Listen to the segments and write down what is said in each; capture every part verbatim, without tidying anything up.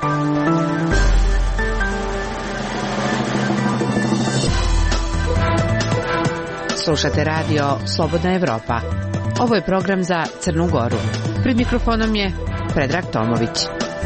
Slušate radio Slobodna Evropa. Ovo je program za Crnu Goru. Pred mikrofonom je Predrag Tomović.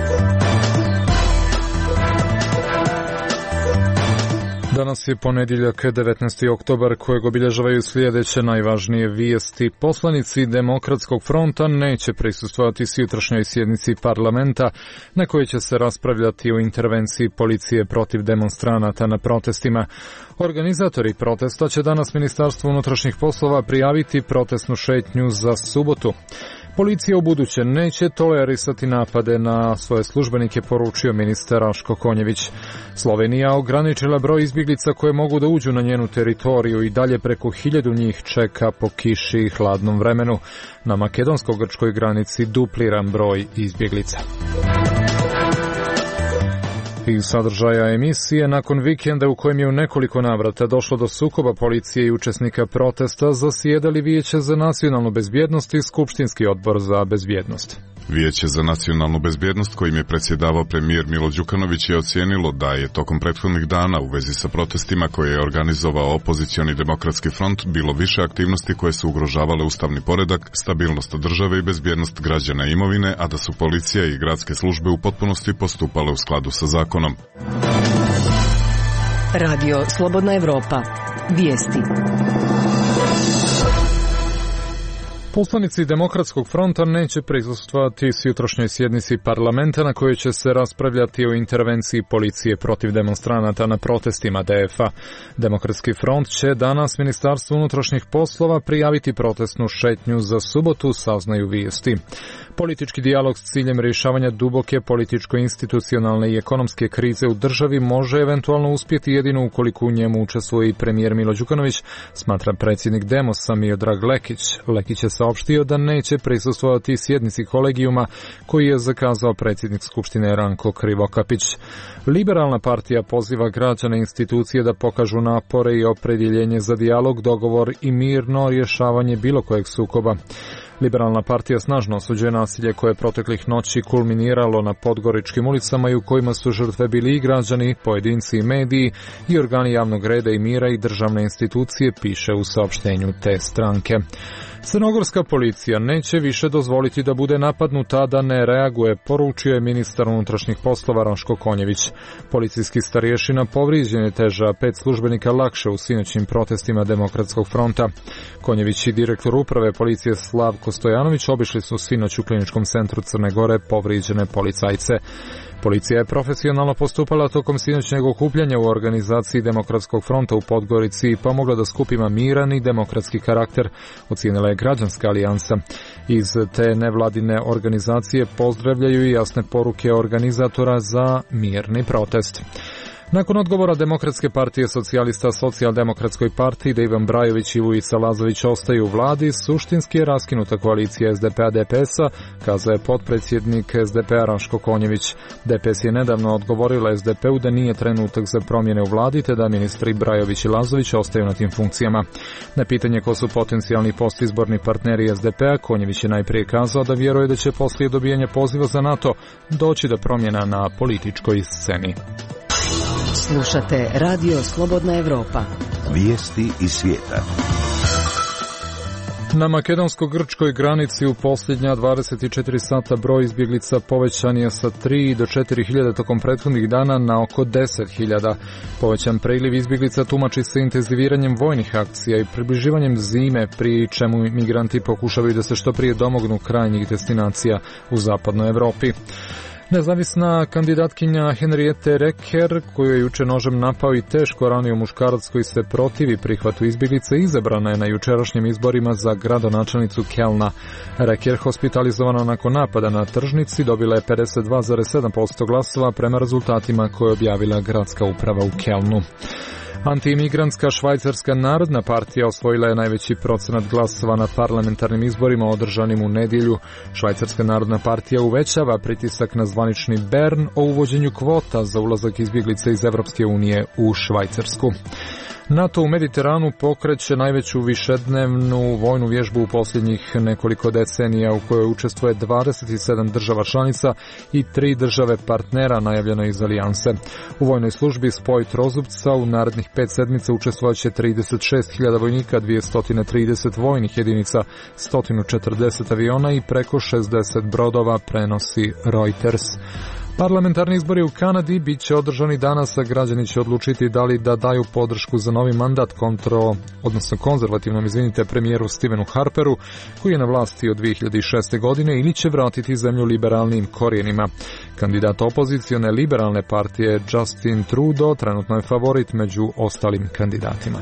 Danas je ponedjeljak, devetnaesti oktobar, kojeg obilježavaju sljedeće najvažnije vijesti. Poslanici Demokratskog fronta neće prisustvovati sutrašnjoj sjednici parlamenta, na kojoj će se raspravljati o intervenciji policije protiv demonstranata na protestima. Organizatori protesta će danas Ministarstvu unutrašnjih poslova prijaviti protestnu šetnju za subotu. Policija ubuduće neće tolerisati napade na svoje službenike, poručio ministar Raško Konjević. Slovenija ograničila broj izbjeglica koje mogu da uđu na njenu teritoriju i dalje preko hiljadu njih čeka po kiši i hladnom vremenu. Na makedonsko-grčkoj granici dupliran broj izbjeglica. Iz sadržaja emisije, nakon vikenda u kojem je u nekoliko navrata došlo do sukoba policije i učesnika protesta, zasjedali Vijeće za nacionalnu bezbjednost i Skupštinski odbor za bezbjednost. Vijeće za nacionalnu bezbjednost, kojim je predsjedavao premijer Milo Đukanović, je ocijenilo da je tokom prethodnih dana u vezi sa protestima koje je organizovao opozicioni Demokratski front bilo više aktivnosti koje su ugrožavale ustavni poredak, stabilnost države i bezbjednost građana i imovine, a da su policija i gradske službe u potpunosti postupale u skladu sa zakonom. Radio Slobodna Evropa. Vijesti. Poslanici Demokratskog fronta neće prisustvovati sutrašnjoj sjednici parlamenta na kojoj će se raspravljati o intervenciji policije protiv demonstranata na protestima D F A. Demokratski front će danas Ministarstvu unutrašnjih poslova prijaviti protestnu šetnju za subotu, saznaju vijesti. Politički dijalog s ciljem rješavanja duboke političko-institucionalne i ekonomske krize u državi može eventualno uspjeti jedino ukoliko u njemu učestvuje i premijer Milo Đukanović, smatra predsjednik Demosa Miodrag Lekić. Lekić je saopštio da neće prisustvovati sjednici kolegijuma koji je zakazao predsjednik Skupštine Ranko Krivokapić. Liberalna partija poziva građane institucije da pokažu napore i opredjeljenje za dijalog, dogovor i mirno rješavanje bilo kojeg sukoba. Liberalna partija snažno osuđuje nasilje koje je proteklih noći kulminiralo na podgoričkim ulicama i u kojima su žrtve bili i građani, pojedinci i mediji i organi javnog reda i mira i državne institucije, piše u saopštenju te stranke. Crnogorska policija neće više dozvoliti da bude napadnuta, da ne reaguje, poručio je ministar unutrašnjih poslova Raško Konjević. Policijski starješina povrijeđen je teže, a pet službenika lakše u sinoćnim protestima Demokratskog fronta. Konjević i direktor uprave policije Slavko Stojanović obišli su sinoć u kliničkom centru Crne Gore povrijeđene policajce. Policija je profesionalno postupala tokom sinoćnjeg okupljanja u organizaciji Demokratskog fronta u Podgorici i pomogla da skupima miran i demokratski karakter, ocijenila je Građanska alijansa. Iz te nevladine organizacije pozdravljaju i jasne poruke organizatora za mirni protest. Nakon odgovora Demokratske partije socijalista Socijaldemokratskoj partiji da Ivan Brajović i Ivica Lazović ostaju u vladi, suštinski je raskinuta koalicija S D P A D P S-a, kazao je potpredsjednik S D P-a Raško Konjević. D P S je nedavno odgovorila S D P-u da nije trenutak za promjene u vladi, te da ministri Brajović i Lazović ostaju na tim funkcijama. Na pitanje ko su potencijalni postizborni partneri S D P-a, Konjević je najprije kazao da vjeruje da će poslije dobijanja poziva za NATO doći do promjena na političkoj sceni. Slušate Radio Slobodna Evropa. Vijesti iz svijeta. Na makedonsko-grčkoj granici u posljednja dvadeset četiri sata broj izbjeglica povećan je sa tri do četiri hiljade tokom prethodnih dana na oko deset hiljada. Povećan priliv izbjeglica tumači se intenziviranjem vojnih akcija i približivanjem zime, pri čemu migranti pokušavaju da se što prije domognu krajnjih destinacija u zapadnoj Evropi. Nezavisna kandidatkinja Henriette Reker, koju je juče nožem napao i teško ranio muškarac koji se protivi prihvatu izbjeglice, izabrana je na jučerašnjim izborima za gradonačelnicu Kelna. Reker, hospitalizovana nakon napada na tržnici, dobila je pedeset dva zarez sedam posto glasova prema rezultatima koje je objavila gradska uprava u Kelnu. Antiimigrantska Švajcarska narodna partija osvojila je najveći procenat glasova na parlamentarnim izborima održanim u nedjelju. Švajcarska narodna partija uvećava pritisak na zvanični Bern o uvođenju kvota za ulazak izbjeglica iz Evropske unije u Švajcarsku. NATO u Mediteranu pokreće najveću višednevnu vojnu vježbu u posljednjih nekoliko decenija u kojoj učestvuje dvadeset sedam država članica i tri države partnera najavljeno iz alijanse. U vojnoj službi spoj trozubca u narednih pet sedmica učestvovat će trideset šest hiljada vojnika, dvjesto trideset vojnih jedinica, sto četrdeset aviona i preko šezdeset brodova, prenosi Reuters. Parlamentarni izbori u Kanadi bit će održani danas, a građani će odlučiti da li da daju podršku za novi mandat kontro, odnosno konzervativnom, izvinite, premijeru Stevenu Harperu, koji je na vlasti od dvije hiljade šeste. godine, ili će vratiti zemlju liberalnim korijenima. Kandidat opozicione liberalne partije Justin Trudeau trenutno je favorit među ostalim kandidatima.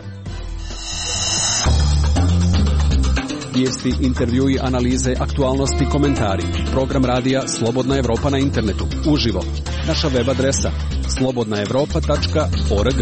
Vijesti, intervjui, analize, aktualnosti, komentari. Program radija Slobodna Evropa na internetu. Uživo. Naša web adresa slobodna evropa tačka org.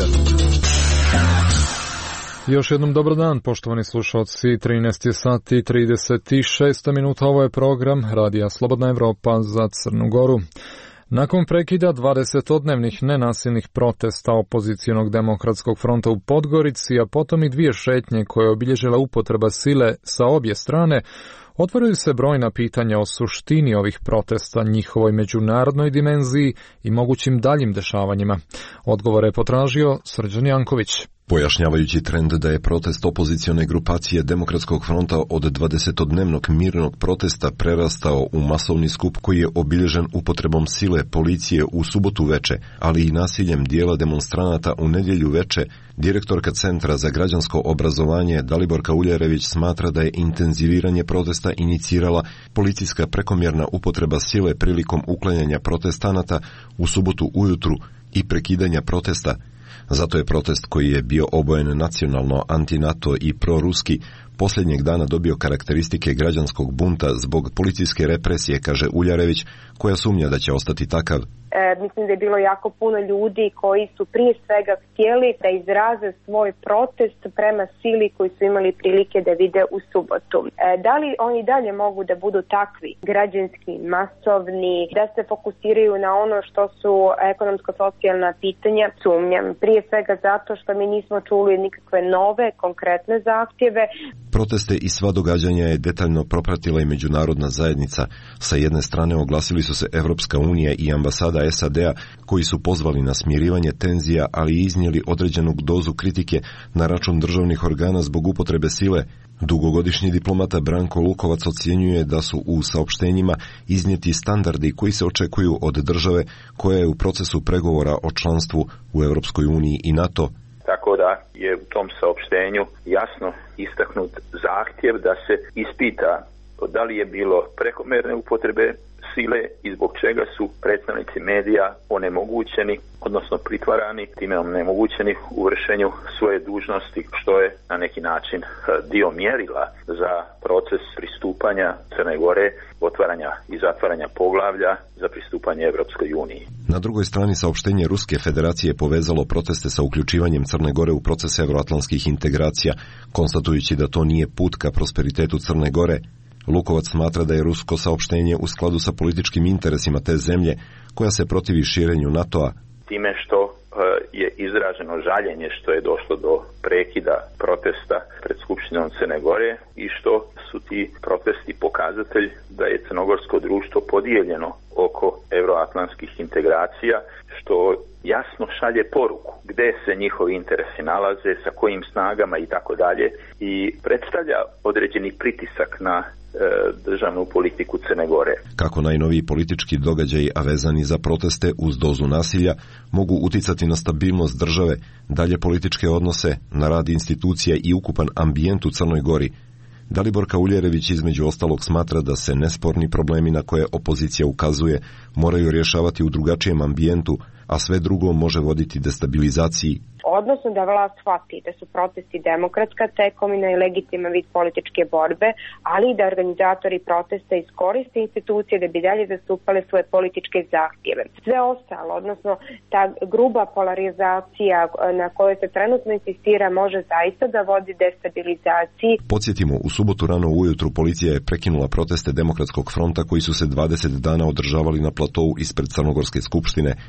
Još jednom dobar dan, poštovani slušalci. trinaest sati i trideset šest minuta. Ovo je program radija Slobodna Evropa za Crnu Goru. Nakon prekida dvadesetodnevnih nenasilnih protesta opozicijonog demokratskog fronta u Podgorici, a potom i dvije šetnje koje je obilježila upotreba sile sa obje strane, otvaraju se brojna pitanja o suštini ovih protesta, njihovoj međunarodnoj dimenziji i mogućim daljim dešavanjima. Odgovore je potražio Srđan Janković. Pojašnjavajući trend da je protest opozicione grupacije Demokratskog fronta od dvadesetodnevnog mirnog protesta prerastao u masovni skup koji je obilježen upotrebom sile policije u subotu veče, ali i nasiljem dijela demonstranata u nedjelju veče, direktorka Centra za građansko obrazovanje Daliborka Uljarević smatra da je intenziviranje protesta inicirala policijska prekomjerna upotreba sile prilikom uklanjanja protestanata u subotu ujutru i prekidanja protesta. Zato je protest koji je bio obojen nacionalno, anti-NATO i proruski, posljednjeg dana dobio karakteristike građanskog bunta zbog policijske represije, kaže Uljarević, koja sumnja da će ostati takav. E, mislim da je bilo jako puno ljudi koji su prije svega htjeli da izraze svoj protest prema sili koji su imali prilike da vide u subotu. E, da li oni dalje mogu da budu takvi, građanski, masovni, da se fokusiraju na ono što su ekonomsko-socijalna pitanja? Sumnjam. Prije svega zato što mi nismo čuli nikakve nove, konkretne zahtjeve. Proteste i sva događanja je detaljno propratila i međunarodna zajednica. Sa jedne strane oglasili su se Evropska unija i ambasada S A D-a koji su pozvali na smirivanje tenzija, ali i iznijeli određenu dozu kritike na račun državnih organa zbog upotrebe sile. Dugogodišnji diplomata Branko Lukovac ocjenjuje da su u saopštenjima iznijeti standardi koji se očekuju od države koja je u procesu pregovora o članstvu u Europskoj uniji i NATO. Tako da je u tom saopštenju jasno istaknut zahtjev da se ispita da li je bilo prekomjerne upotrebe sile i zbog čega su predstavnici medija onemogućeni, odnosno pritvarani, time onemogućeni u vršenju svoje dužnosti, što je na neki način dio mjerila za proces pristupanja Crne Gore, otvaranja i zatvaranja poglavlja za pristupanje Evropskoj uniji. Na drugoj strani saopštenje Ruske federacije povezalo proteste sa uključivanjem Crne Gore u proces evroatlantskih integracija, konstatujući da to nije put ka prosperitetu Crne Gore. Lukovac smatra da je rusko saopštenje u skladu sa političkim interesima te zemlje koja se protivi širenju NATO-a. Time što je izraženo žaljenje što je došlo do prekida protesta pred Skupštinom Crne Gore i što su ti protesti pokazatelj da je crnogorsko društvo podijeljeno oko evroatlantskih integracija, što jasno šalje poruku gdje se njihovi interesi nalaze, sa kojim snagama i tako dalje, i predstavlja određeni pritisak na državnu politiku Crne Gore. Kako najnoviji politički događaji, a vezani za proteste uz dozu nasilja, mogu uticati na stabilnost države, dalje političke odnose, na rad institucija i ukupan ambijent u Crnoj Gori. Daliborka Uljarević između ostalog smatra da se nesporni problemi na koje opozicija ukazuje moraju rješavati u drugačijem ambijentu, a sve drugo može voditi destabilizaciji. Odnosno da vlast shvati da su protesti demokratska tekovina i legitiman vid političke borbe, ali i da organizatori protesta iskoriste institucije da bi dalje zastupale svoje političke zahtjeve. Sve ostalo, odnosno ta gruba polarizacija na kojoj se trenutno insistira, može zaista da vodi destabilizaciji. Podsjetimo, u subotu rano ujutru policija je prekinula proteste Demokratskog fronta koji su se dvadeset dana održavali na platovu ispred Crnogorske skupštine. Uz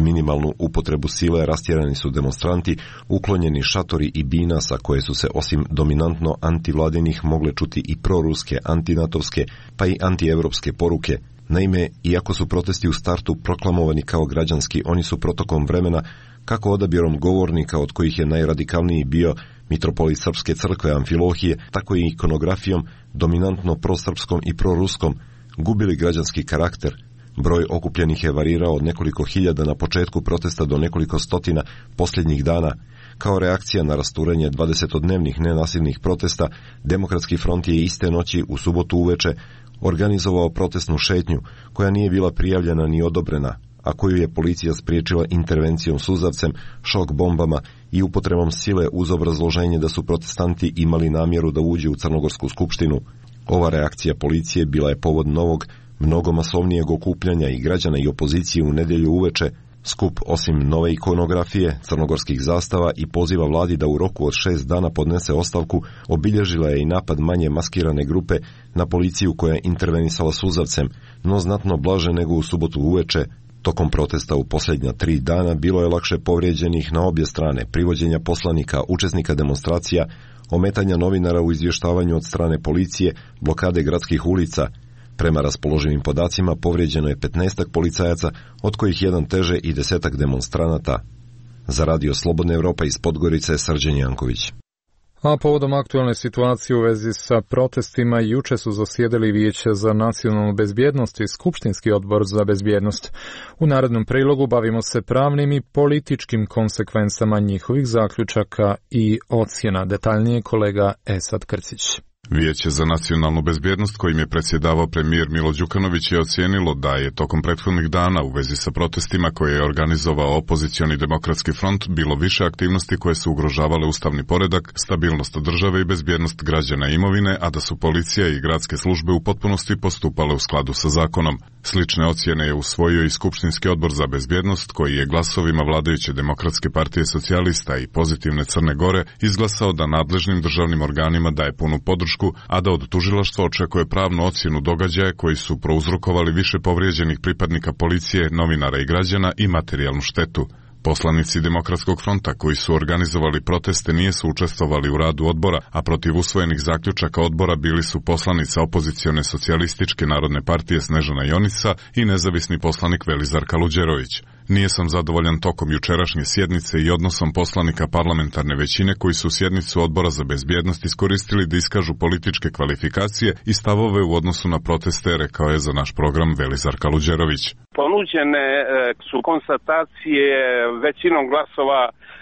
minimalnu upotrebu sile rastjerani su demonstranti, uklonjeni šatori i bina sa koje su se osim dominantno antivladinih mogle čuti i proruske, antinatovske pa i antievropske poruke. Naime, iako su protesti u startu proklamovani kao građanski, oni su protokom vremena, kako odabirom govornika od kojih je najradikalniji bio mitropolit Srpske crkve Amfilohije, tako i ikonografijom dominantno prosrpskom i proruskom, gubili građanski karakter. Broj okupljenih je varirao od nekoliko hiljada na početku protesta do nekoliko stotina posljednjih dana. Kao reakcija na rasturanje dvadesetodnevnih nenasilnih protesta, Demokratski front je iste noći u subotu uveče organizovao protestnu šetnju koja nije bila prijavljena ni odobrena, a koju je policija spriječila intervencijom suzavcem, šok bombama i upotrebom sile uz obrazloženje da su protestanti imali namjeru da uđu u Crnogorsku skupštinu. Ova reakcija policije bila je povod novog, mnogo masovnijeg okupljanja i građana i opozicije u nedjelju uveče. Skup, osim nove ikonografije, crnogorskih zastava i poziva vladi da u roku od šest dana podnese ostavku, obilježila je i napad manje maskirane grupe na policiju koja je intervenisala suzavcem, no znatno blaže nego u subotu uveče. Tokom protesta u posljednja tri dana bilo je lakše povrijeđenih na obje strane, privođenja poslanika, učesnika demonstracija, ometanja novinara u izvještavanju od strane policije, blokade gradskih ulica. Prema raspoloživim podacima povrijeđeno je petnaestak policajaca, od kojih jedan teže i desetak demonstranata. Za Radio Slobodna Evropa iz Podgorice, Srđan Janković. A povodom aktualne situacije u vezi sa protestima, juče su zasjedali Vijeće za nacionalnu bezbjednost i Skupštinski odbor za bezbjednost. U narednom prilogu bavimo se pravnim i političkim konsekvencama njihovih zaključaka i ocjena. Detaljnije kolega Esad Krcić. Vijeće za nacionalnu bezbjednost kojim je predsjedavao premijer Milo Đukanović je ocijenilo da je tokom prethodnih dana u vezi sa protestima koje je organizovao opozicioni Demokratski front bilo više aktivnosti koje su ugrožavale ustavni poredak, stabilnost države i bezbjednost građana i imovine, a da su policija i gradske službe u potpunosti postupale u skladu sa zakonom. Slične ocjene je usvojio i Skupštinski odbor za bezbjednost koji je glasovima vladajuće Demokratske partije socijalista i Pozitivne Crne Gore izglasao da nadležnim državnim organima daje punu podršku, a da od tužilaštva očekuje pravnu ocjenu događaja koji su prouzrokovali više povrijeđenih pripadnika policije, novinara i građana i materijalnu štetu. Poslanici Demokratskog fronta koji su organizovali proteste nisu učestvovali u radu odbora, a protiv usvojenih zaključaka odbora bili su poslanica opozicione socijalističke narodne partije Snežana Jonica i nezavisni poslanik Velizar Kaluđerović. Nije sam zadovoljan tokom jučerašnje sjednice i odnosom poslanika parlamentarne većine koji su sjednicu odbora za bezbjednost iskoristili da iskažu političke kvalifikacije i stavove u odnosu na proteste, rekao je za naš program Velizar Kaluđerović. Ponuđene su konstatacije većinom glasova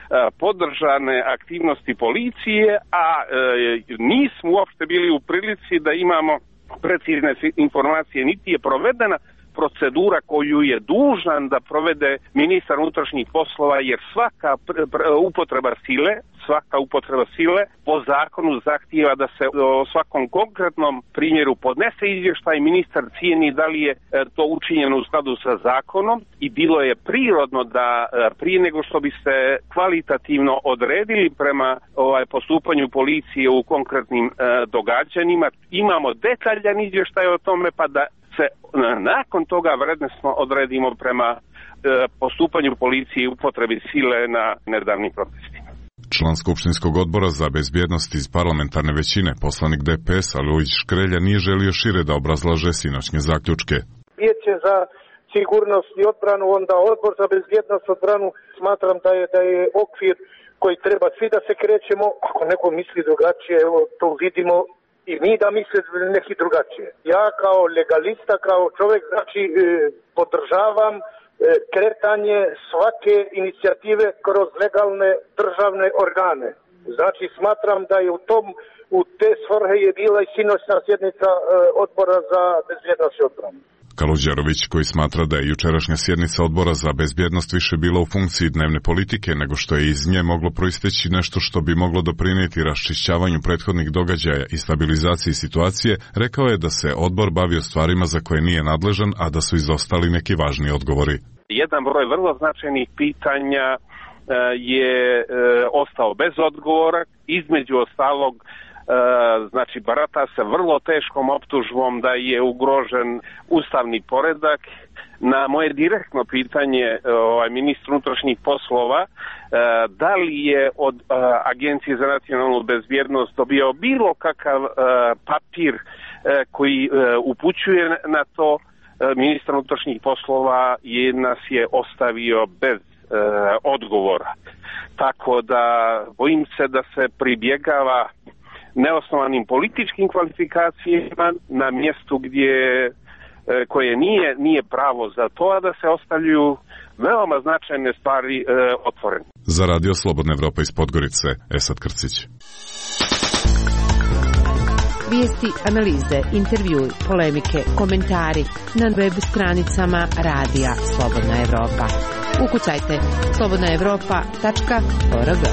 podržane aktivnosti policije, a nismo uopšte bili u prilici da imamo precizne informacije, niti je provedena procedura koju je dužan da provede ministar unutrašnjih poslova, jer svaka pr- pr- upotreba sile, svaka upotreba sile po zakonu zahtijeva da se o svakom konkretnom primjeru podnese izvještaj. Ministar cijeni da li je to učinjeno u skladu sa zakonom i bilo je prirodno da prije nego što bi se kvalitativno odredili prema ovaj, postupanju policije u konkretnim e, događanjima, imamo detaljan izvještaj o tome, pa da se nakon toga vrednosno odredimo prema e, postupanju policije i upotrebi sile na nedavnim protestima. Član Skupštinskog odbora za bezbjednost iz parlamentarne većine, poslanik D P S-a Luić Škrelja nije želio šire da obrazlaže sinoćnje zaključke. Vijeće za sigurnost i odbranu, onda odbor za bezbjednost i odbranu, smatram da je, da je okvir koji treba svi da se krećemo. Ako neko misli drugačije, evo to vidimo, i mi da misle neki drugačije. Ja kao legalista, kao čovjek, znači e, podržavam e, kretanje svake inicijative kroz legalne državne organe. Znači smatram da je u tom, u te svrhe je bila i sinoćna sjednica e, odbora za bezbjednost i odbranu. Kaluđerović, koji smatra da je jučerašnja sjednica odbora za bezbjednost više bila u funkciji dnevne politike nego što je iz nje moglo proisteći nešto što bi moglo doprinijeti raščišćavanju prethodnih događaja i stabilizaciji situacije, rekao je da se odbor bavio stvarima za koje nije nadležan, a da su izostali neki važni odgovori. Jedan broj vrlo značajnih pitanja je e, ostao bez odgovora, između ostalog znači barata se vrlo teškom optužbom da je ugrožen ustavni poredak. Na moje direktno pitanje ovaj, ministru unutrašnjih poslova, da li je od Agencije za nacionalnu bezbjednost dobio bilo kakav papir koji upućuje na to, ministar unutrašnjih poslova je, nas je ostavio bez odgovora. Tako da bojim se da se pribjegava neosnovanim političkim kvalifikacijama na mjestu gdje koje nije, nije pravo za to, a da se ostavljaju veoma značajne stvari e, otvorene. Za Radio Slobodna Evropa iz Podgorice, Esad Krcić. Vijesti, analize, intervjui, polemike, komentari na web stranicama Radija Slobodna Evropa. Ukucajte slobodna evropa tačka org.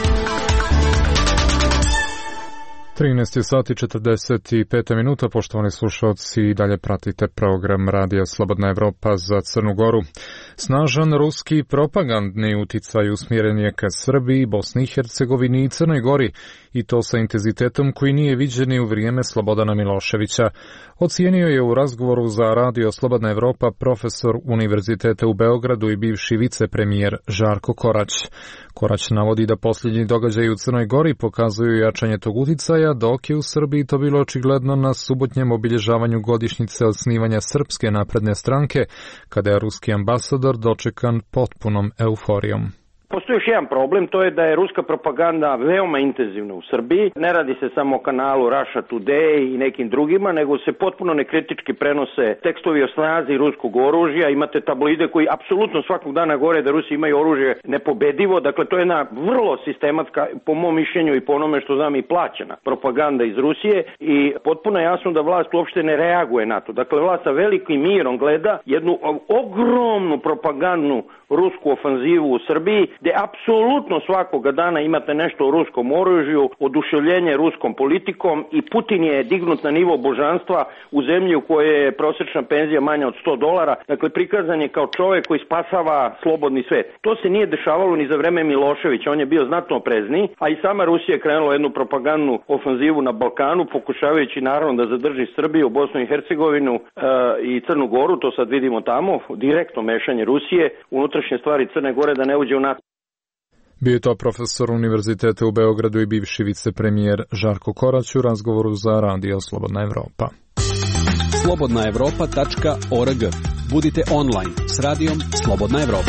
trinaest sati četrdeset pet minuta, poštovani slušalci, i dalje pratite program Radija Slobodna Evropa za Crnu Goru. Snažan ruski propagandni uticaj usmjeren je ka Srbiji, Bosni i Hercegovini i Crnoj Gori, i to sa intenzitetom koji nije viđen i u vrijeme Slobodana Miloševića. Ocijenio je u razgovoru za Radio Slobodna Evropa profesor Univerziteta u Beogradu i bivši vicepremijer Žarko Korać. Korać navodi da posljednji događaji u Crnoj Gori pokazuju jačanje tog uticaja, dok je u Srbiji to bilo očigledno na subotnjem obilježavanju godišnjice osnivanja Srpske napredne stranke, kada je ruski ambasador dočekan potpunom euforijom. Postoji još jedan problem, to je da je ruska propaganda veoma intenzivna u Srbiji. Ne radi se samo o kanalu Russia Today i nekim drugima, nego se potpuno nekritički prenose tekstovi o snazi ruskog oružja. Imate tabloide koji apsolutno svakog dana govore da Rusi imaju oružje nepobedivo. Dakle, to je jedna vrlo sistematska, po mom mišljenju i po onome što znam, i plaćena propaganda iz Rusije, i potpuno jasno da vlast uopšte ne reaguje na to. Dakle, vlast sa velikim mirom gleda jednu ogromnu propagandnu rusku ofanzivu u Srbiji, gde apsolutno svakoga dana imate nešto o ruskom oružju, oduševljenje ruskom politikom, i Putin je dignut na nivo božanstva u zemlji u kojoj je prosječna penzija manja od sto dolara. Dakle, prikazan je kao čovjek koji spasava slobodni svet. To se nije dešavalo ni za vreme Miloševića, on je bio znatno oprezniji, a i sama Rusija je krenula jednu propagandnu ofanzivu na Balkanu, pokušavajući naravno da zadrži Srbiju, Bosnu i Hercegovinu e, i Crnu Goru. To sad vidimo tamo, direktno mešanje Rusije unutrašnje stvari Crne Gore da ne uđe u NATO. Bio je to profesor Univerziteta u Beogradu i bivši vicepremijer Žarko Korać u razgovoru za Radio Slobodna Evropa. slobodna evropa tačka org. Budite online s Radijom Slobodna Evropa.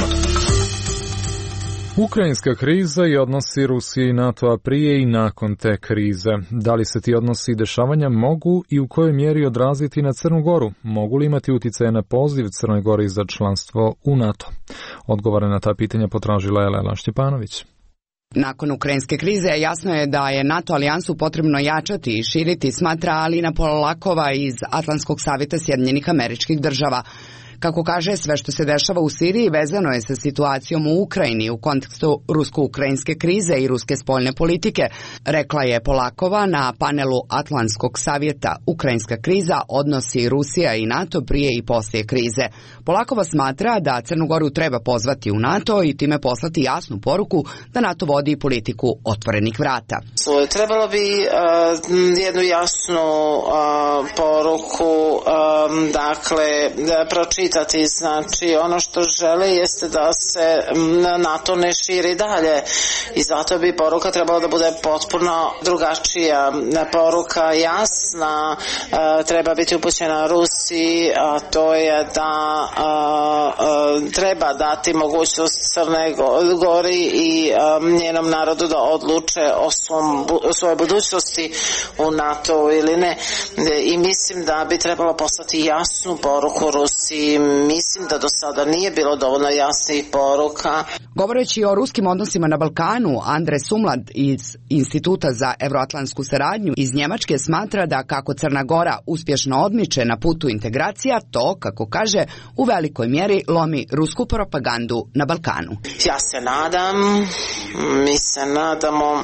Ukrajinska kriza i odnosi Rusije i NATO-a prije i nakon te krize. Da li se ti odnosi i dešavanja mogu i u kojoj mjeri odraziti na Crnu Goru? Mogu li imati utjecaj na poziv Crnoj Gori za članstvo u NATO? Odgovore na ta pitanja potražila je Lela Štjepanović. Nakon ukrajinske krize jasno je da je NATO alijansu potrebno jačati i širiti, smatra Alina Polakova iz Atlantskog savjeta Sjedinjenih Američkih Država. Kako kaže, sve što se dešava u Siriji vezano je sa situacijom u Ukrajini u kontekstu rusko-ukrajinske krize i ruske spoljne politike, rekla je Polakova na panelu Atlantskog savjeta Ukrajinska kriza, odnosi Rusija i NATO prije i poslije krize. Polakova smatra da Crnu Goru treba pozvati u NATO i time poslati jasnu poruku da NATO vodi politiku otvorenih vrata. Trebalo bi uh, jednu jasnu uh, poruku, um, dakle, da pročitati. Znači, ono što žele jeste da se NATO ne širi dalje, i zato bi poruka trebala da bude potpuno drugačija. Poruka jasna treba biti upućena Rusiji, a to je da a, a, treba dati mogućnost Crne Gori i a, njenom narodu da odluče o, svom, o svojoj budućnosti u NATO ili ne. I mislim da bi trebalo poslati jasnu poruku Rusiji. Mislim da do sada nije bilo dovoljno jasnih poruka. Govoreći o ruskim odnosima na Balkanu, Andre Sumlad iz Instituta za evroatlantsku saradnju iz Njemačke smatra da kako Crna Gora uspješno odmiče na putu integracija, to, kako kaže, u velikoj mjeri lomi rusku propagandu na Balkanu. Ja se nadam, mi se nadamo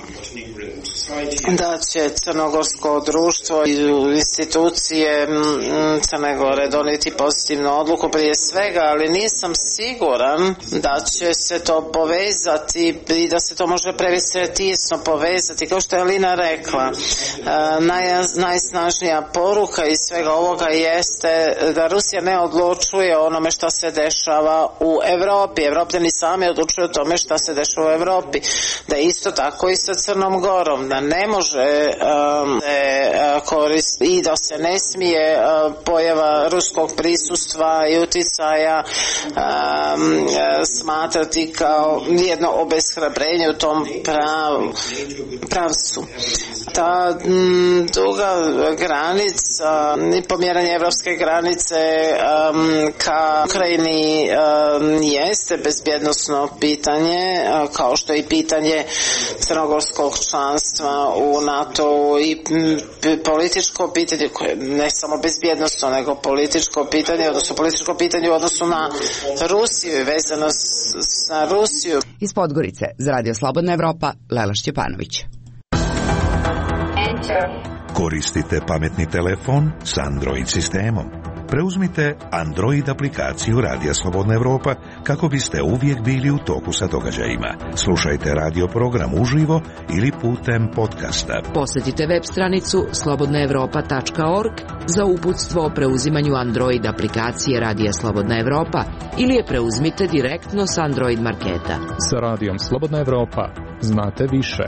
da će crnogorsko društvo i institucije Crne Gore donijeti pozitivnu odluku poruku prije svega, ali nisam siguran da će se to povezati i da se to može previše tijesno povezati. Kao što je Alina rekla, naj, najsnažnija poruka iz svega ovoga jeste da Rusija ne odlučuje o onome šta se dešava u Evropi. Evropljani sami odlučuju o tome šta se dešava u Evropi. Da je isto tako i sa Crnom Gorom, da ne može um, se koristiti i da se ne smije uh, pojava ruskog prisustva i uticaja um, smatrati kao jedno obeshrabrenje u tom prav, pravcu. Ta m, duga granica i pomjeranje evropske granice um, ka Ukrajini um, jeste bezbjednosno pitanje, uh, kao što je i pitanje crnogorskog članstva u NATO i m, političko pitanje koje ne samo bezbjednosno nego političko pitanje, odnosno političko pitanje u odnosu na Rusiju i vezano sa Rusiju. Iz Podgorice za Radio Slobodna Evropa, Lela Šćepanović. Koristite pametni telefon s Android sistemom. Preuzmite Android aplikaciju Radija Slobodna Evropa kako biste uvijek bili u toku sa događajima. Slušajte radio program uživo ili putem podcasta. Posjetite web stranicu slobodna evropa tačka org za uputstvo o preuzimanju Android aplikacije Radija Slobodna Evropa ili je preuzmite direktno s Android marketa. Sa Radijom Slobodna Evropa znate više.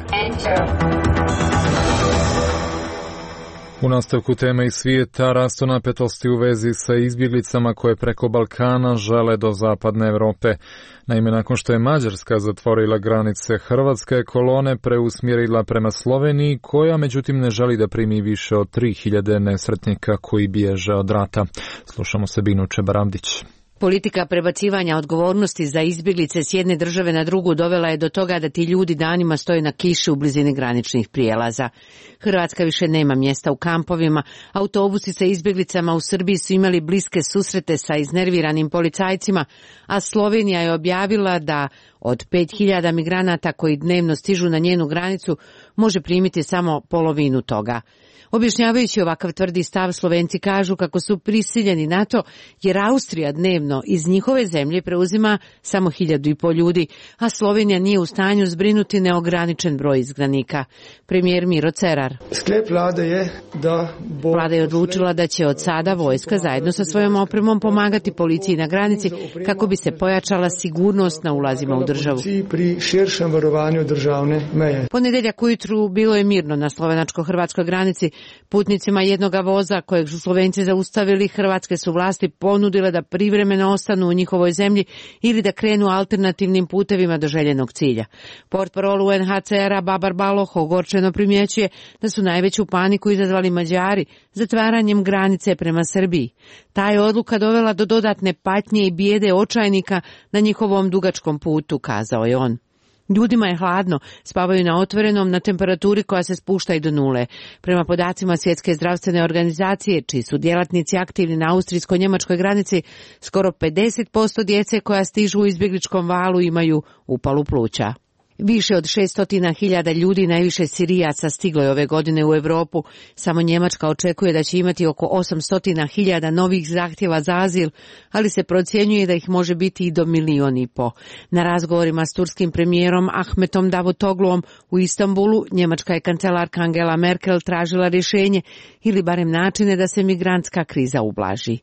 U nastavku teme iz svijeta rastu napetosti u vezi sa izbjeglicama koje preko Balkana žele do zapadne Europe. Naime, nakon što je Mađarska zatvorila granice, Hrvatska je kolone preusmjerila prema Sloveniji, koja međutim ne želi da primi više od tri hiljade nesretnika koji bježe od rata. Slušamo Sabinu Čebaramdić. Politika prebacivanja odgovornosti za izbjeglice s jedne države na drugu dovela je do toga da ti ljudi danima stoje na kiši u blizini graničnih prijelaza. Hrvatska više nema mjesta u kampovima, autobusi sa izbjeglicama u Srbiji su imali bliske susrete sa iznerviranim policajcima, a Slovenija je objavila da od pet hiljada migranata koji dnevno stižu na njenu granicu može primiti samo polovinu toga. Objašnjavajući ovakav tvrdi stav, Slovenci kažu kako su prisiljeni na to jer Austrija dnevno iz njihove zemlje preuzima samo hiljadu i pol ljudi, a Slovenija nije u stanju zbrinuti neograničen broj izgnanika. Premijer Miro Cerar. Sklep vlade je da bo... Vlada je odlučila da će od sada vojska zajedno sa svojom opremom pomagati policiji na granici kako bi se pojačala sigurnost na ulazima u državu. Pri širšem varovanju državne meje. Ponedjeljak ujutru bilo je mirno na slovenačko-hrvatskoj granici. Putnicima jednoga voza kojeg su Slovenci zaustavili, hrvatske su vlasti ponudile da privremeno ostanu u njihovoj zemlji ili da krenu alternativnim putevima do željenog cilja. Portparol U N H C R-a Babar Baloh ogorčeno primjećuje da su najveću paniku izazvali Mađari zatvaranjem granice prema Srbiji. Ta je odluka dovela do dodatne patnje i bijede očajnika na njihovom dugačkom putu, kazao je on. Ljudima je hladno, spavaju na otvorenom na temperaturi koja se spušta i do nule. Prema podacima Svjetske zdravstvene organizacije, čiji su djelatnici aktivni na austrijsko-njemačkoj granici, skoro pedeset posto djece koja stižu u izbjegličkom valu imaju upalu pluća. Više od šesto hiljada ljudi, najviše Sirijaca, stiglo je ove godine u Europu. Samo Njemačka očekuje da će imati oko osamsto hiljada novih zahtjeva za azil, ali se procjenjuje da ih može biti i do milijon i po. Na razgovorima s turskim premijerom Ahmetom Davutogluom u Istanbulu, njemačka je kancelarka Angela Merkel tražila rješenje ili barem načine da se migrantska kriza ublaži.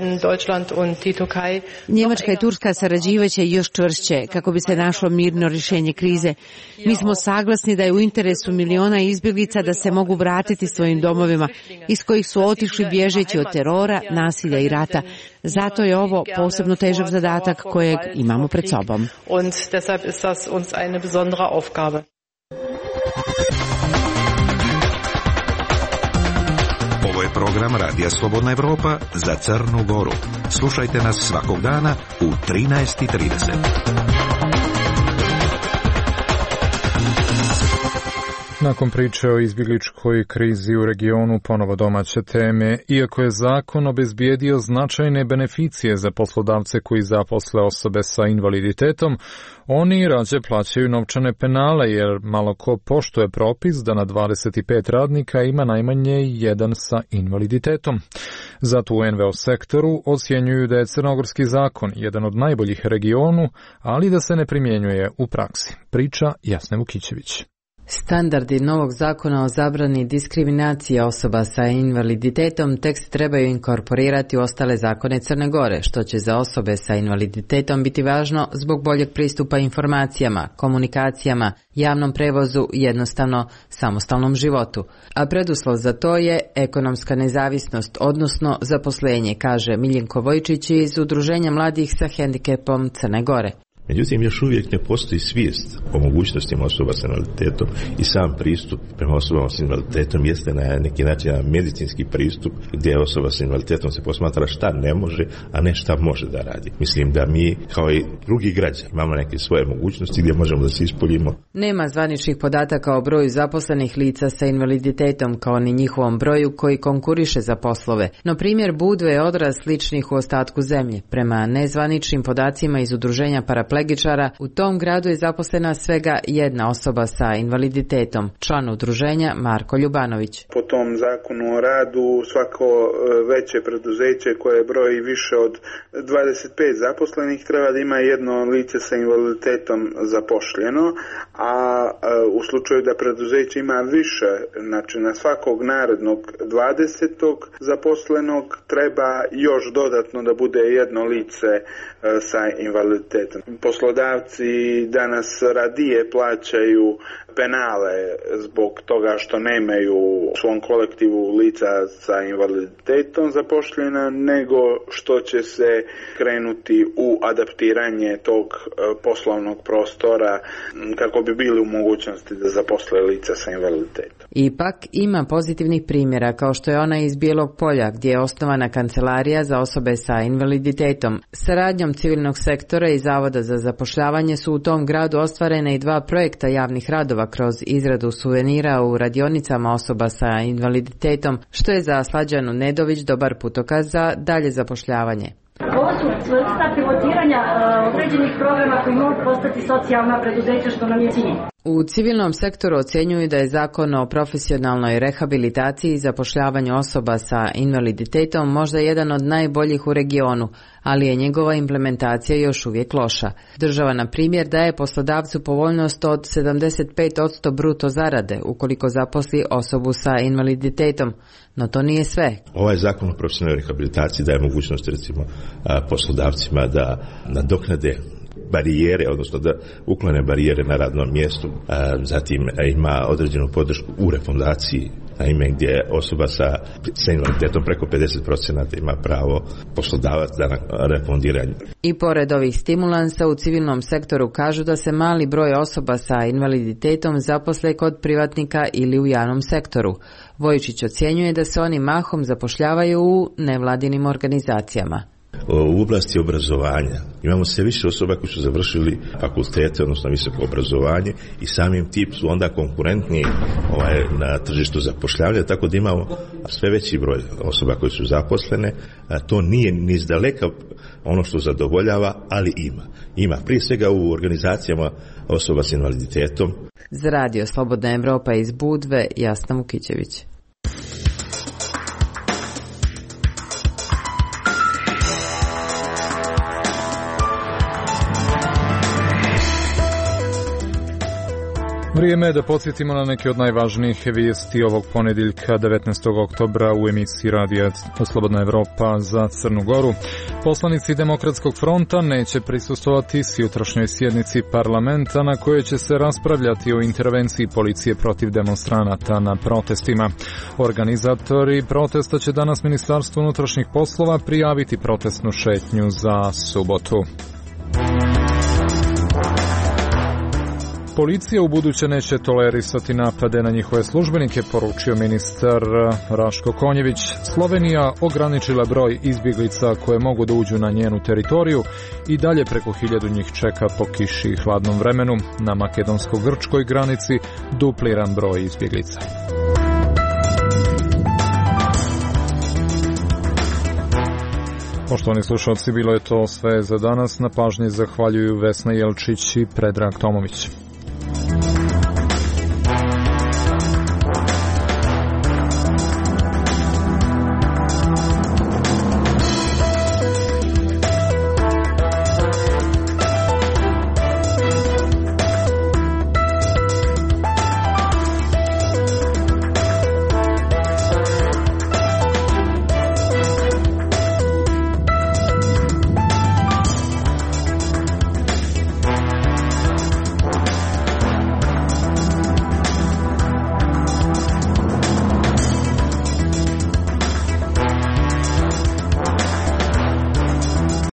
Njemačka i Turska sarađivaće još čvršće kako bi se našlo mirno rješenje krize. Mi smo saglasni da je u interesu miliona izbjeglica da se mogu vratiti svojim domovima iz kojih su otišli bježeći od terora, nasilja i rata. Zato je ovo posebno težak zadatak kojeg imamo pred sobom. Ovo je program Radija Slobodna Evropa za Crnu Goru. Slušajte nas svakog dana u trinaest i trideset. Nakon priče o izbjegličkoj krizi u regionu, ponovo domaće teme. Iako je zakon obezbijedio značajne beneficije za poslodavce koji zaposle osobe sa invaliditetom, oni rađe plaćaju novčane penale jer malo ko poštuje propis da na dvadeset pet radnika ima najmanje jedan sa invaliditetom. Zato u en ve o sektoru ocjenjuju da je crnogorski zakon jedan od najboljih regionu, ali da se ne primjenjuje u praksi. Priča Jasne Vukićević. Standardi novog zakona o zabrani diskriminacije osoba sa invaliditetom tekst trebaju inkorporirati u ostale zakone Crne Gore, što će za osobe sa invaliditetom biti važno zbog boljeg pristupa informacijama, komunikacijama, javnom prevozu i jednostavno samostalnom životu. A preduslov za to je ekonomska nezavisnost, odnosno zaposlenje, kaže Miljenko Vojčić iz Udruženja mladih sa hendikepom Crne Gore. Međutim, još uvijek ne postoji svijest o mogućnostima osoba s invaliditetom i sam pristup prema osobama s invaliditetom jeste na neki način medicinski pristup gdje osoba s invaliditetom se posmatra šta ne može, a ne šta može da radi. Mislim da mi, kao i drugi građani, imamo neke svoje mogućnosti gdje možemo da se ispoljimo. Nema zvaničnih podataka o broju zaposlenih lica sa invaliditetom kao ni njihovom broju koji konkuriše za poslove, no primjer Budve je odraz sličnih u ostatku zemlje. Prema nezvaničnim podacima iz Udruženja paraplegičara, u tom gradu je zaposlena svega jedna osoba sa invaliditetom, član udruženja Marko Ljubanović. Po tom zakonu o radu svako veće preduzeće koje broji više od dvadeset pet zaposlenih treba da ima jedno lice sa invaliditetom zapošljeno, a u slučaju da preduzeće ima više, znači na svakog narednog dvadesetog zaposlenog treba još dodatno da bude jedno lice sa invaliditetom. Poslodavci danas radije plaćaju penale zbog toga što nemaju u svom kolektivu lica sa invaliditetom zapošljena, nego što će se krenuti u adaptiranje tog poslovnog prostora kako bi bili u mogućnosti da zaposle lica sa invaliditetom. Ipak ima pozitivnih primjera kao što je ona iz Bijelog Polja gdje je osnovana kancelarija za osobe sa invaliditetom. Saradnjom civilnog sektora i Zavoda za zapošljavanje su u tom gradu ostvarene i dva projekta javnih radova kroz izradu suvenira u radionicama osoba sa invaliditetom, što je za Slađanu Nedović dobar putokaz za dalje zapošljavanje. Ovo su vrsta pilotiranja određenih programa koji mogu postati socijalna preduzeća, što nam je cilj. U civilnom sektoru ocjenjuju da je zakon o profesionalnoj rehabilitaciji i zapošljavanju osoba sa invaliditetom možda jedan od najboljih u regionu, ali je njegova implementacija još uvijek loša. Država, na primjer, daje poslodavcu povoljnost od sedamdeset pet posto bruto zarade ukoliko zaposli osobu sa invaliditetom, no to nije sve. Ovaj zakon o profesionalnoj rehabilitaciji daje mogućnost recimo poslodavcima da nadoknade barijere, odnosno da uklone barijere na radnom mjestu, zatim ima određenu podršku u refundaciji, naime gdje osoba sa, sa invaliditetom preko pedeset posto ima pravo poslodavac da refundira. I pored ovih stimulansa u civilnom sektoru kažu da se mali broj osoba sa invaliditetom zaposle kod privatnika ili u javnom sektoru. Vojčić ocjenjuje da se oni mahom zapošljavaju u nevladinim organizacijama. U oblasti obrazovanja imamo sve više osoba koji su završili fakultete, odnosno visoko obrazovanje i samim tim su onda konkurentni ovaj, na tržištu zapošljavanja, tako da imamo sve veći broj osoba koji su zaposlene. A to nije ni izdaleka ono što zadovoljava, ali ima. Ima prije svega u organizacijama osoba s invaliditetom. Za radio Slobodna Evropa iz Budve, Jasna Vukićević. Vrijeme je da podsjetimo na neke od najvažnijih vijesti ovog ponedjeljka devetnaestog oktobra u emisiji Radija Slobodna Evropa za Crnu Goru. Poslanici Demokratskog fronta neće prisustvovati jutrošnjoj sjednici parlamenta na kojoj će se raspravljati o intervenciji policije protiv demonstranata na protestima. Organizatori protesta će danas Ministarstvu unutrašnjih poslova prijaviti protestnu šetnju za subotu. Policija u buduće neće tolerisati napade na njihove službenike, poručio ministar Raško Konjević. Slovenija ograničila broj izbjeglica koje mogu da uđu na njenu teritoriju i dalje preko hiljadu njih čeka po kiši i hladnom vremenu. Na makedonsko-grčkoj granici dupliran broj izbjeglica. Poštovani slušalci, bilo je to sve za danas. Na pažnji zahvaljuju Vesna Jelčić i Predrag Tomović.